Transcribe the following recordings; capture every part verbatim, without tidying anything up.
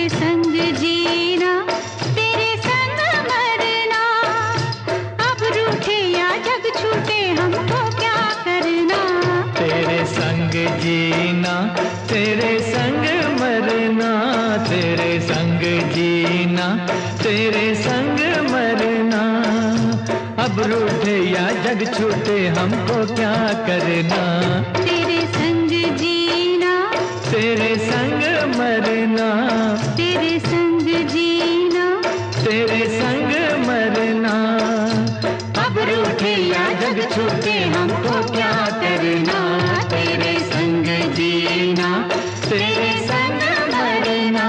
संग जीना, तेरे संग मरना, अब रूठे या जग छूटे हमको क्या करना। तेरे संग जीना, तेरे संग मरना, तेरे संग जीना, तेरे संग मरना, अब रूठे या जग छूटे हमको क्या करना। तेरे संग जीना, तेरे संग मरना, तेरे संग जीना, तेरे संग मरना, अब रूठे या जग छूटे हमको क्या करना। तेरे संग जीना, तेरे संग मरना।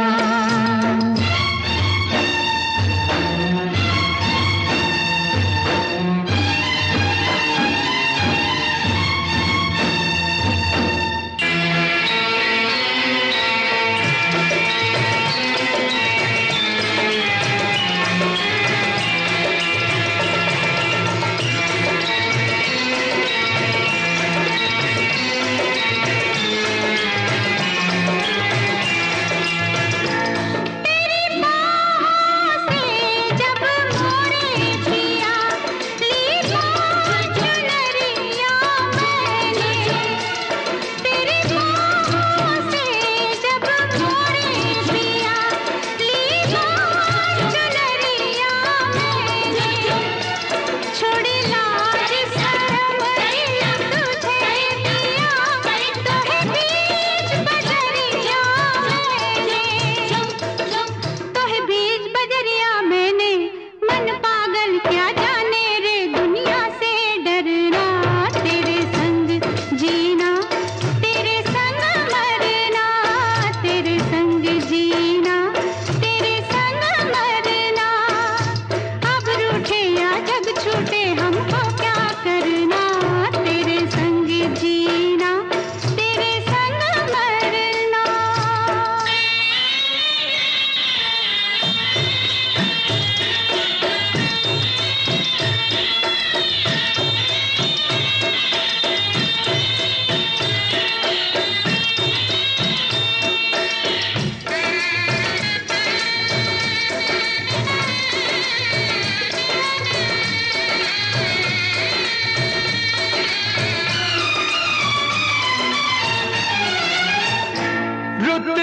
रुत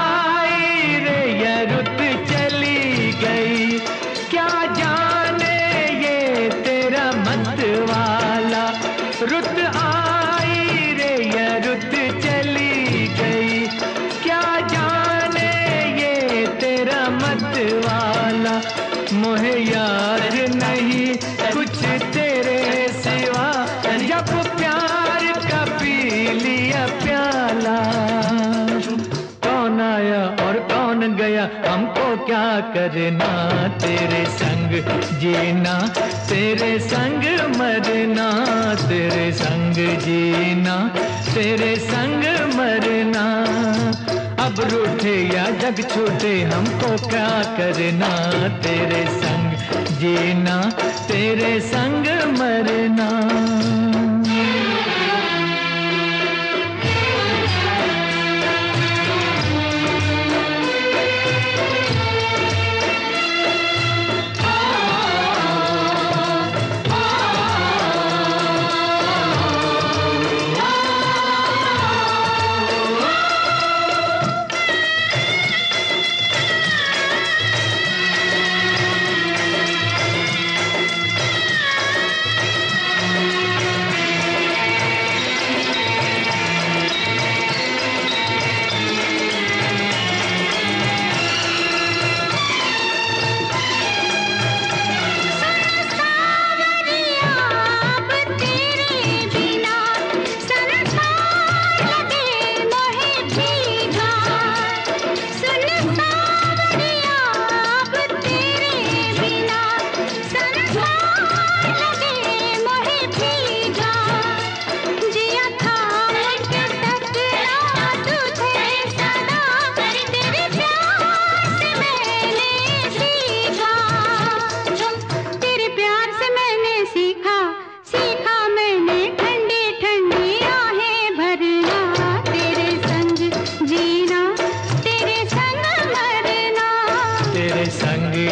आई रे या रुत चली गई, क्या जाने ये तेरा मत वाला। रुत आई रे या रुत चली गई, क्या जाने ये तेरा मत वाला। मोहे याद नहीं कुछ तेरे सिवा, जब प्यार का पी लिया प्याला। कौन आया और कौन गया हमको क्या करना। तेरे संग जीना, तेरे संग मरना, तेरे संग जीना, तेरे संग मरना, अब रूठे या जग छूटे हमको क्या करना। तेरे संग जीना, तेरे संग मरना।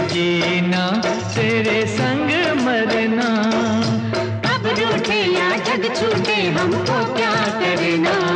जीना, तेरे संग मरना। अब रूठे या जग छूटे हमको क्या करना।